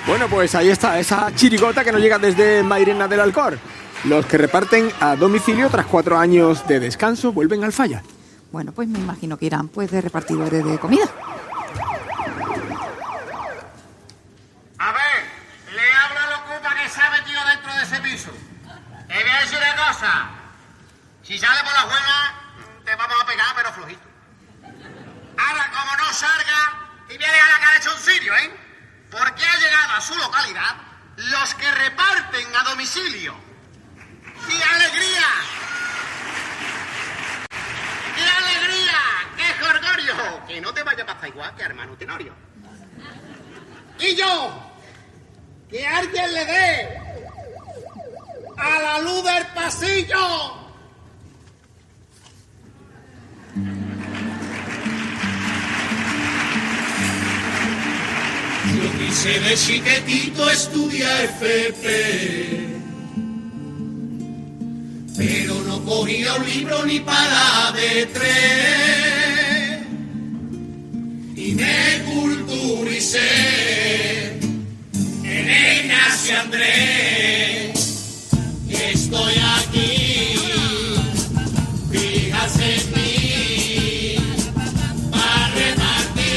Bueno, pues ahí está, esa chirigota que nos llega desde Mairena del Alcor. Los que reparten a domicilio tras 4 años de descanso vuelven al Falla. Bueno, pues me imagino que irán pues de repartidores de comida. A ver, le hablo a Locuta que se ha metido dentro de ese piso. Te voy a decir una cosa. Si sale por la buena, te vamos a pegar, pero flojito. Ahora, como no salga, y viene a la cara hecho un cirio, ¿eh? Porque ha llegado a su localidad los que reparten a domicilio. ¡Qué alegría! ¡Qué alegría! ¡Qué jolgorio! Que no te vaya a pasar igual que a hermano Tenorio. Y yo, que alguien le dé a la luz del pasillo. Yo quise de chiquitito estudiar FP, pero no cogía un libro ni para de 3, y me culturicé en Ignacio Andrés, y estoy aquí, fíjate en mí, para repartir.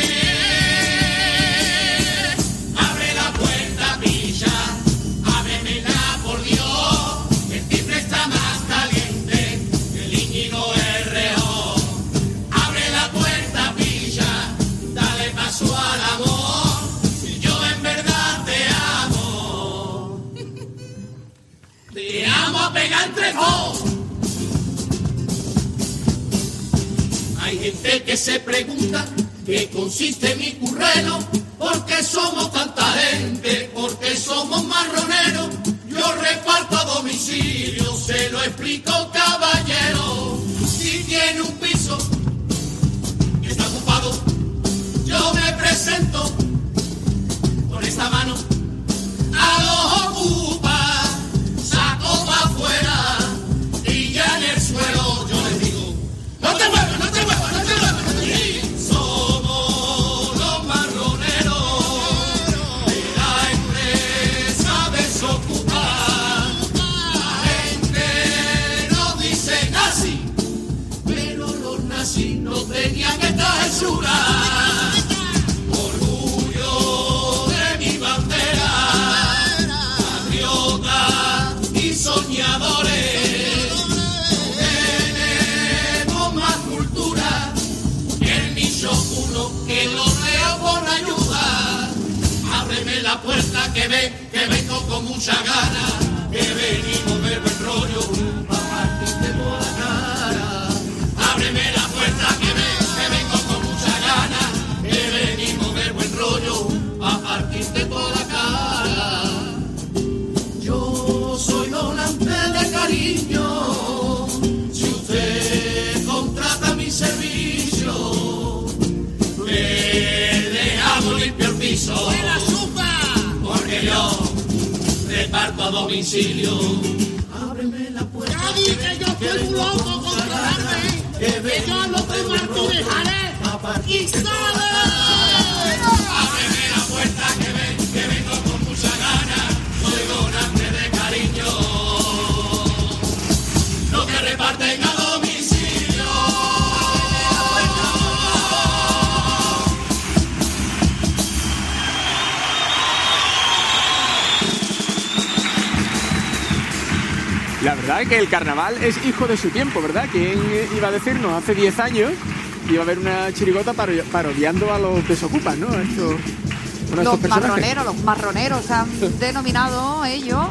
Abre la puerta, pilla, ábremela por Dios, el timbre está más caliente que el Íñigo R.O. Abre la puerta, pilla, dale paso al amor, si yo en verdad te amo. Te amo a pegar entre dos. Hay gente que se pregunta qué consiste mi curreno, por qué somos tanta gente, por qué somos marroneros. Yo reparto a domicilio, se lo explico, caballero. Si tiene un piso y está ocupado, yo me presento con esta mano a los ocupa, saco para afuera y ya en el suelo yo les digo: no te muevas, no te muevas, no te muevas. Y somos los marroneros de la empresa desocupada. La gente nos dice nazi, pero los nazis no tenían esta hechura. Orgullo de mi bandera, patriotas y soñadores. Tenemos más cultura que el nicho uno que lo leo con ayuda. Ábreme la puerta que vengo con mucha gana, que venimos de buen rollo para partirte por la cara. Ábreme la puerta que vengo con mucha gana, que venimos de buen rollo para partirte por la cara. Yo soy donante de cariño, si usted contrata mi servicio, le dejamos limpio el piso. ¡La chupa! Porque yo reparto a domicilio. Ábreme la puerta. Ya vi que yo soy un loco controlarme, que yo no soy Martínez Jarez y sale. Ábreme la puerta que vengo con mucha gana, soy donante de cariño. Lo que reparten a domicilio. La verdad es que el carnaval es hijo de su tiempo, ¿verdad? ¿Quién iba a decirnos hace 10 años que iba a haber una chirigota parodiando a los desocupas, ¿no? Los marroneros han denominado ellos,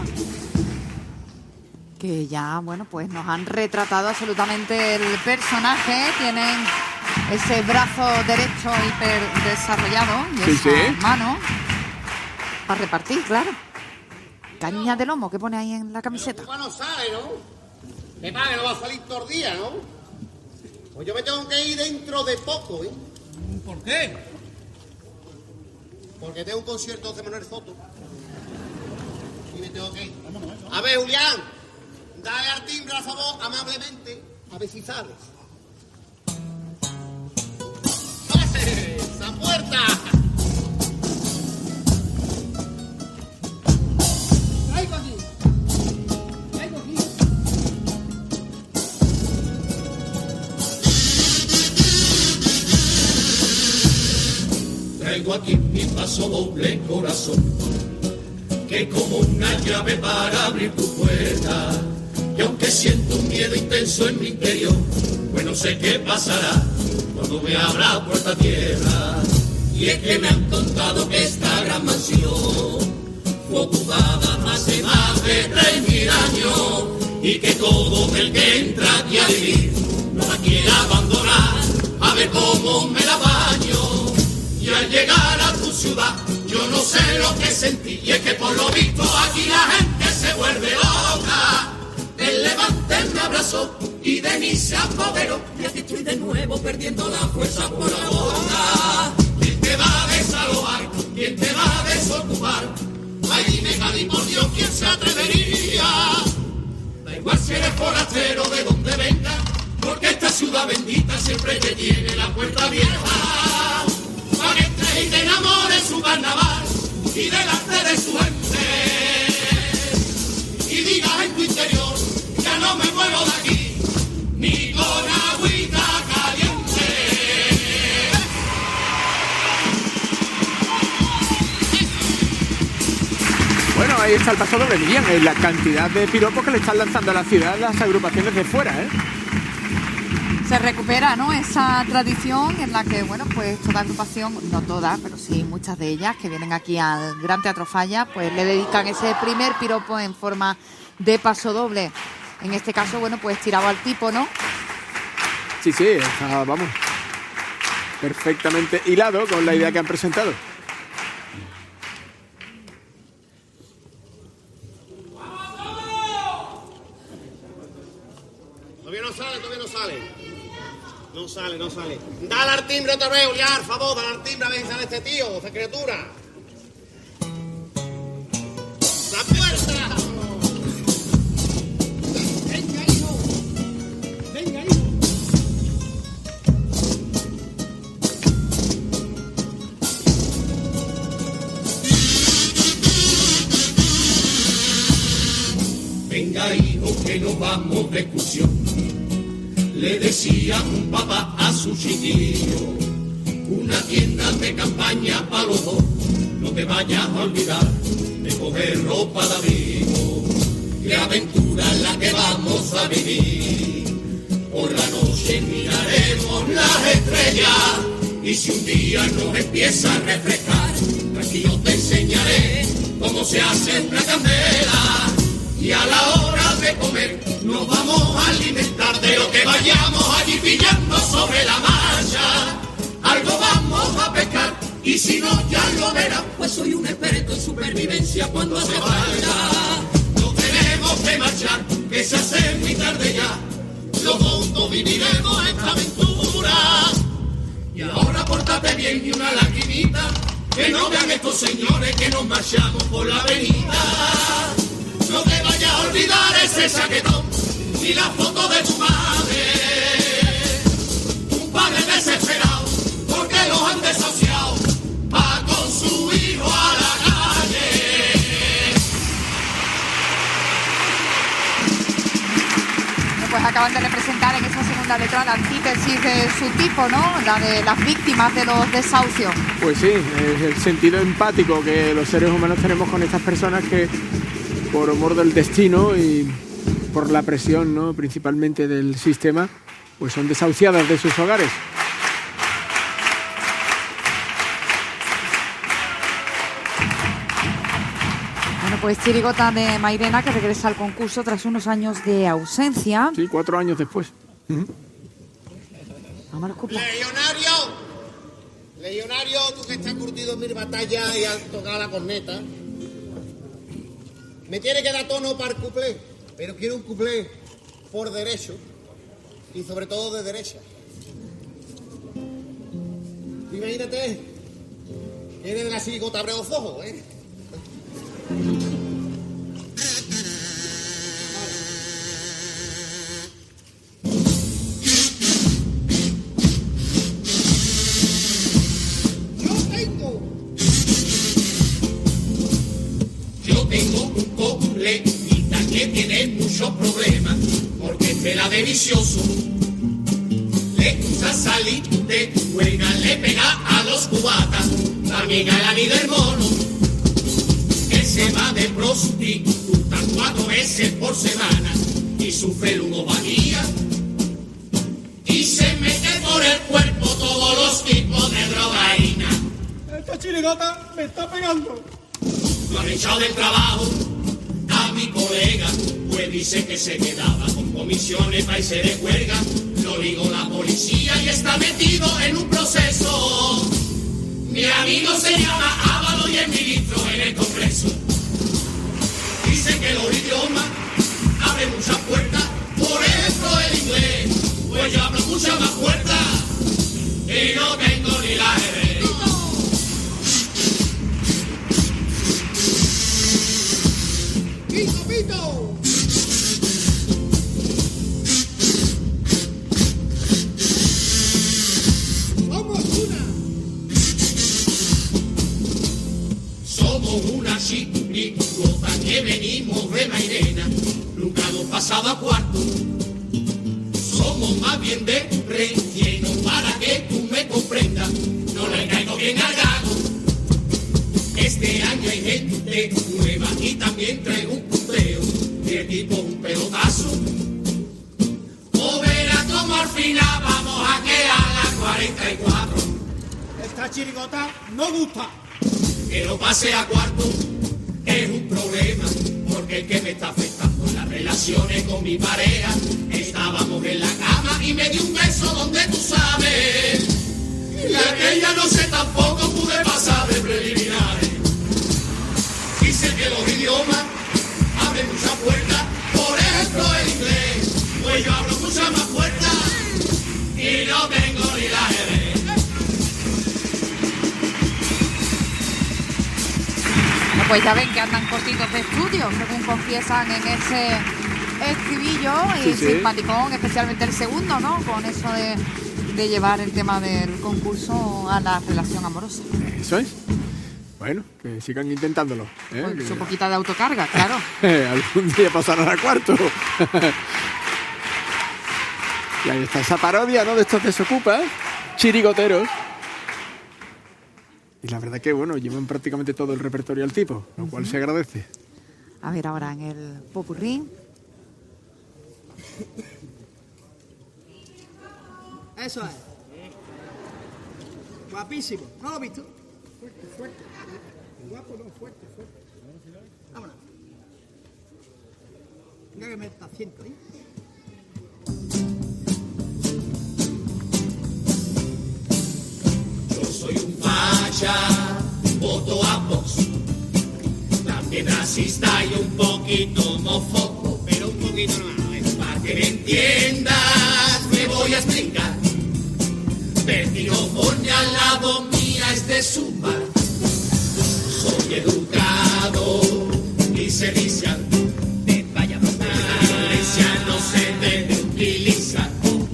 que ya, bueno, pues nos han retratado absolutamente el personaje. Tienen ese brazo derecho hiper desarrollado y esa mano para repartir, claro. Caña de lomo que pone ahí en la camiseta. Pero no sale, ¿no? Que pague, no va a salir todo el día, ¿no? Pues yo me tengo que ir dentro de poco, ¿eh? ¿Por qué? Porque tengo un concierto de Manuel Soto. Y me tengo que ir. A ver, Julián, dale al timbre, a favor, amablemente, a ver si sales. ¡Pase! ¡Esa puerta! traigo aquí mi paso doble corazón, que como una llave para abrir tu puerta. Y aunque siento un miedo intenso en mi interior, pues no sé qué pasará cuando me abra puerta tierra. Y es que me han contado que esta gran mansión fue ocupada hace más de 3.000 años, y que todo el que entra aquí a vivir no la quiere abandonar, a ver cómo me la baño. Y al llegar a tu ciudad yo no sé lo que sentí, y es que por lo visto aquí la gente se vuelve loca. El Levante me abrazó y de mí se apoderó, y aquí estoy de nuevo perdiendo la fuerza por la boca. ¿Quién te va a desalojar? ¿Quién te va a desocupar? Ay, dime, Cádiz, por Dios, ¿quién se atrevería? Da igual si eres forastero de donde venga, porque esta ciudad bendita siempre te tiene la puerta abierta. Para que entres y te enamores su carnaval y delante de su gente, y digas en tu interior, ya no me muevo de aquí, ni con agüita caliente. Bueno, ahí está el paso doble, Miriam, la cantidad de piropos que le están lanzando a la ciudad las agrupaciones de fuera, ¿eh? Se recupera, ¿no?, esa tradición en la que, bueno, pues toda agrupación, no todas, pero sí muchas de ellas que vienen aquí al Gran Teatro Falla, pues le dedican ese primer piropo en forma de paso doble. En este caso, bueno, pues tirado al tipo, ¿no? Sí, está, vamos, perfectamente hilado con la idea que han presentado. No sale. Dale al timbre otra vez, Uliar, por favor, dale al timbre a ver si sale este tío, esta criatura. ¡La puerta! Venga, hijo. Venga, hijo, que nos vamos de excursión, le decía un papá a su chiquillo. Una tienda de campaña para los dos, no te vayas a olvidar de coger ropa de abrigo. Qué aventura es la que vamos a vivir. Por la noche miraremos las estrellas, y si un día nos empieza a refrescar, tranquilo te enseñaré cómo se hace una candela. Y a la hora de comer nos vamos a alimentar de lo que vayamos allí pillando sobre la marcha. Algo vamos a pescar, y si no ya lo verán, pues soy un experto en supervivencia cuando hace falta. No tenemos que marchar, que se hace muy tarde ya, los dos viviremos esta aventura. Y ahora pórtate bien y una lagrimita, que no vean estos señores que nos marchamos por la avenida. No te vayas a olvidar ese chaquetón y la foto de tu madre. Un padre desesperado porque los han desahuciado, va con su hijo a la calle. Bueno, pues acaban de representar en esa segunda letra la antítesis de su tipo, ¿no? La de las víctimas de los desahucios. Pues sí, es el sentido empático que los seres humanos tenemos con estas personas que, por amor del destino y por la presión, ¿no?, principalmente del sistema, pues son desahuciadas de sus hogares. Bueno, pues chirigota de Mairena, que regresa al concurso tras unos años de ausencia. Sí, 4 años después. Vamos a los cuplés. Legionario, tú que estás curtido en mil batallas y has tocado la corneta, me tiene que dar tono para el cuplé, pero quiero un cuplé por derecho y sobre todo de derecha. Imagínate, eres de la chirigota Breozojo, ¿eh? Yo tengo un completita que tiene muchos problemas, porque pela de vicioso, le gusta salir de juega, le pega a los cubatas, amiga ni del mono, que se va de prostituta 4 veces por semana y sufre ludopatia y se mete por el cuerpo todos los tipos de drogaína. Esta chirigota me está pegando. Lo han echado del trabajo a mi colega, pues dice que se quedaba con comisiones para irse de huelga. Lo ligó la policía y está metido en un proceso. Mi amigo se llama Ávalo y es ministro en el Congreso. Dice que los idiomas abren muchas puertas, por ejemplo el inglés, pues yo abro muchas más puertas y no tengo ni la ajedrez. ¡Pito, pito! Somos una chirigota que venimos de Mairena, nunca hemos pasado a cuarto. Somos más bien de relleno, para que tú me comprendas, no le caigo bien al gago. Este año hay gente nueva y también traigo un puteo, de tipo un pelotazo. O verás como al final vamos a quedar a las 44. Esta chirigota no gusta. Que no pase a cuarto es un problema, porque el que me está afectando las relaciones con mi pareja. Estábamos en la cama y me dio un beso donde tú sabes, y aquella no sé tampoco pude pasar de preliminares. Dice que los idiomas abren muchas puertas, por ejemplo el inglés, pues yo abro muchas más puertas y no tengo ni la ajedrez. Pues ya ven que andan cortitos de estudio, según confiesan en ese estribillo, y sí. simpaticón, especialmente el segundo, ¿no? Con eso de llevar el tema del concurso a la relación amorosa. Eso es. Bueno, que sigan intentándolo. Con su poquita de autocarga, claro. Algún día pasarán a cuarto. Y ahí está esa parodia, ¿no? De estos desocupas, chirigoteros. Y la verdad que, bueno, llevan prácticamente todo el repertorio al tipo, lo cual se agradece. A ver ahora en el popurrí. Eso es. Guapísimo. ¿No lo has visto? Fuerte, fuerte. Guapo no, fuerte, fuerte. Vámonos. Venga que me está haciendo ahí. Yo soy un facha, voto a Vox, también racista y un poquito homófobo, pero un poquito no, es para que me entiendas, me voy a explicar. Vértigo pone al lado mía es de zumba, soy educado y servicial, de vaya la violencia no se debe utilizar.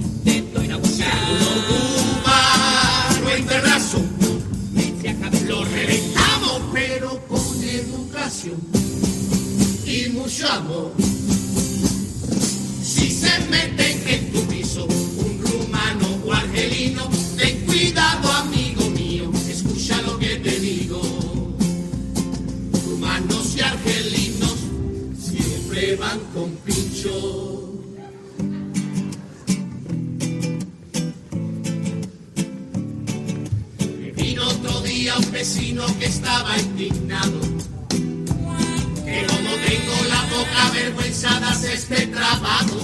Lo reventamos, pero con educación y mucho amor. Si se meten en tu piso un rumano o argelino, ten cuidado, amigo mío, escucha lo que te digo. Rumanos y argelinos siempre van con pincho. Otro día un vecino que estaba indignado, que como tengo la boca avergüenzada se esté trabajo.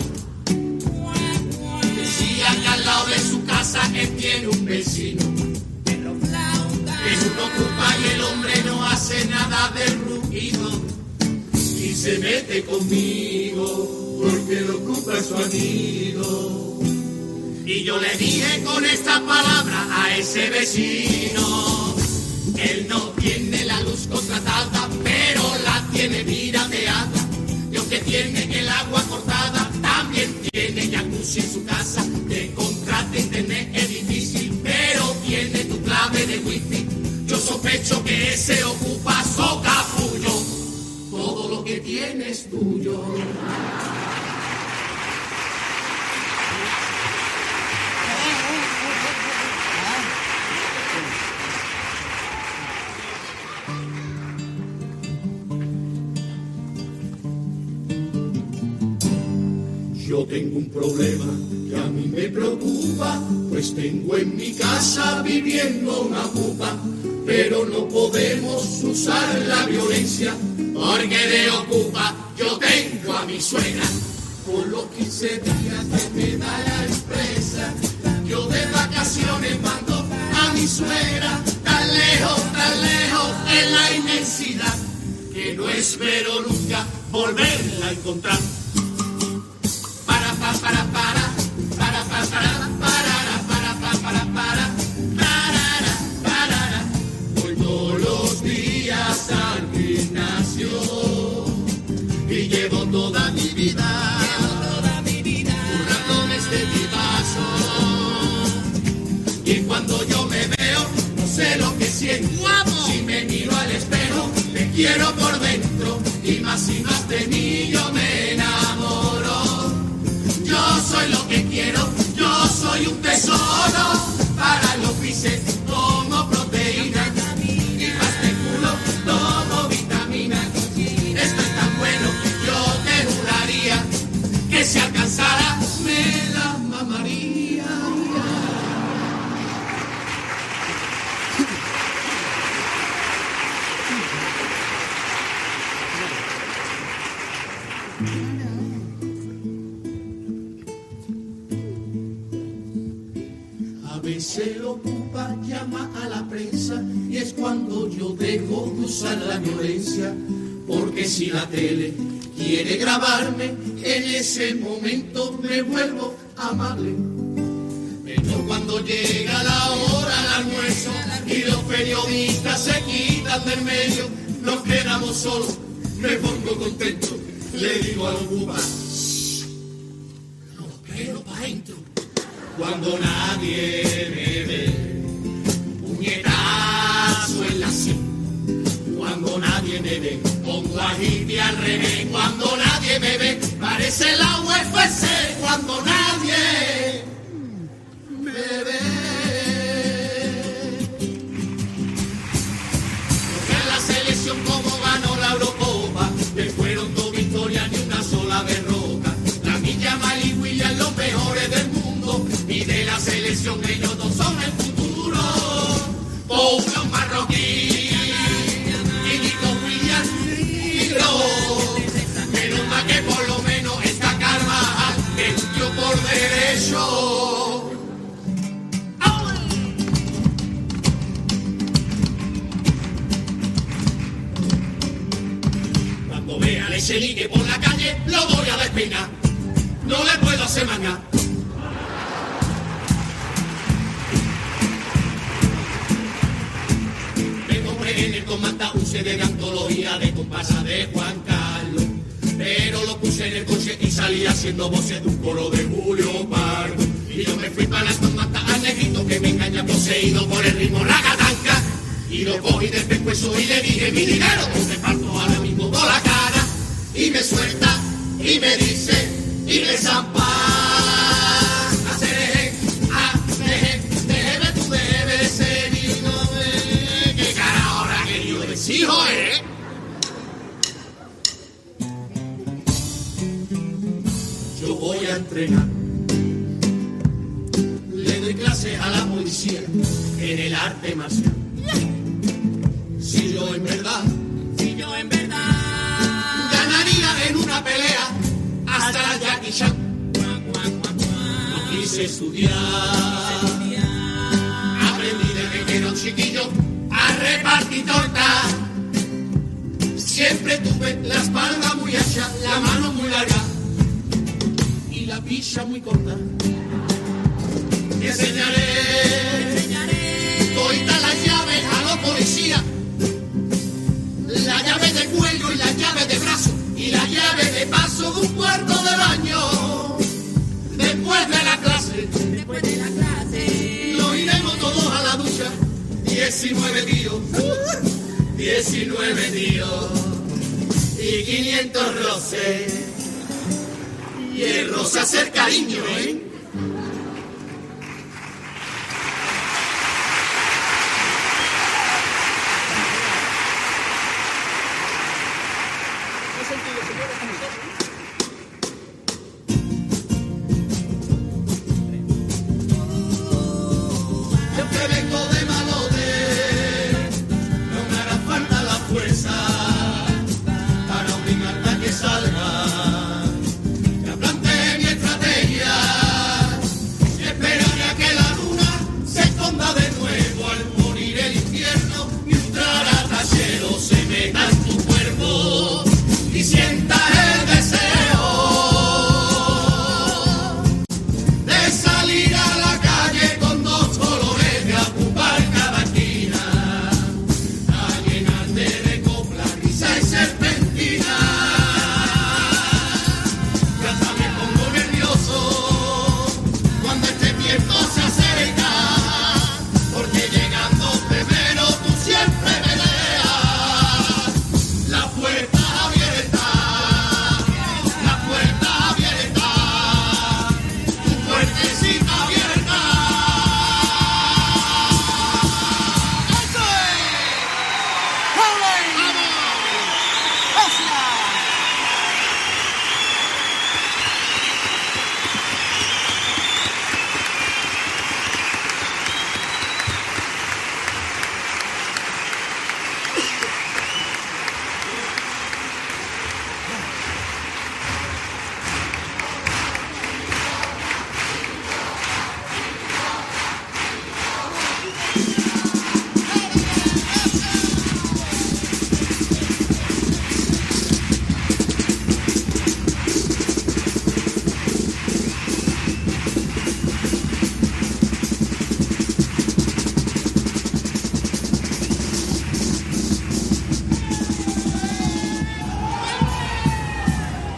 Decía que al lado de su casa él tiene un vecino que no ocupa y el hombre no hace nada de ruido y se mete conmigo porque lo ocupa su amigo. Y yo le dije con esta palabra a ese vecino, él no tiene la luz contratada, pero la tiene virateada. Y aunque tiene el agua cortada, también tiene jacuzzi en su casa. Te contrata internet es difícil, pero tiene tu clave de wifi. Yo sospecho que ese ocupa socapullo, todo lo que tiene es tuyo. Yo tengo un problema que a mí me preocupa, pues tengo en mi casa viviendo una pupa, pero no podemos usar la violencia, porque de ocupa yo tengo a mi suegra. Por los 15 días que me da la empresa, yo de vacaciones mando a mi suegra, tan lejos en la inmensidad, que no espero nunca volverla a encontrar. Voy todos los días al gimnasio y llevo toda mi vida currándome este tipazo. Y cuando yo me veo, no sé lo que siento. Si me miro al espejo, me quiero por dentro, y más de mí yo me enamoro. Yo soy lo que quiero, yo soy un tesoro para los bíceps, como proteína, y más de culo tomo vitamina. Esto es tan bueno que yo te juraría que si alcanzara me la mamaría. A veces lo ocupa, llama a la prensa, y es cuando yo dejo de usar la violencia, porque si la tele quiere grabarme, en ese momento me vuelvo amable. Pero cuando llega la hora del almuerzo y los periodistas se quitan del medio, nos quedamos solos, me pongo contento, le digo al ocupa, no quiero pa' dentro. Cuando nadie me ve, puñetazo en la sien. Cuando nadie me ve, pongo agite al revés. Cuando nadie me ve, parece la UFC. Cuando nadie me ve. En la selección como ganó la Eurocopa, que fueron dos victorias ni una sola derrota. La Milla, Mali, William, los mejores del mundo. Y de la selección ellos dos son el futuro. Pouca marroquí, y Nico William, y menos mal que por lo menos está Carvajal, que luchó por derecho. Cuando vea a Echenique por la calle, lo voy a despeinar. No le puedo hacer manga. En el comanda un CD de antología de comparsa de Juan Carlos, pero lo puse en el coche y salí haciendo voces de un coro de Julio Pardo. Y yo me fui para la comanda al negrito que me engaña poseído por el ritmo ragatanca, y lo cogí del pescuezo y le dije, mi dinero, te parto ahora mismo toda la cara. Y me suelta y me dice, y me zampa. Hijo, yo voy a entrenar, le doy clases a la policía en el arte marcial. Si yo en verdad ganaría en una pelea hasta la Jackie Chan. No quise estudiar, aprendí desde que era un chiquillo a repartir torta. Siempre tuve la espalda muy ancha, la mano muy larga y la pilla muy corta. Te enseñaré todas las llaves a los policías, la llave de cuello y la llave de brazo y la llave de paso de un cuarto de baño. Después de la clase, nos iremos todos a la ducha. 19 tíos y 500 roces, y el roce hacer cariño, ¿eh?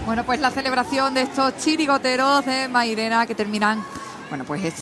Bueno, pues la celebración de estos chirigoteros de Mairena que terminan, bueno, pues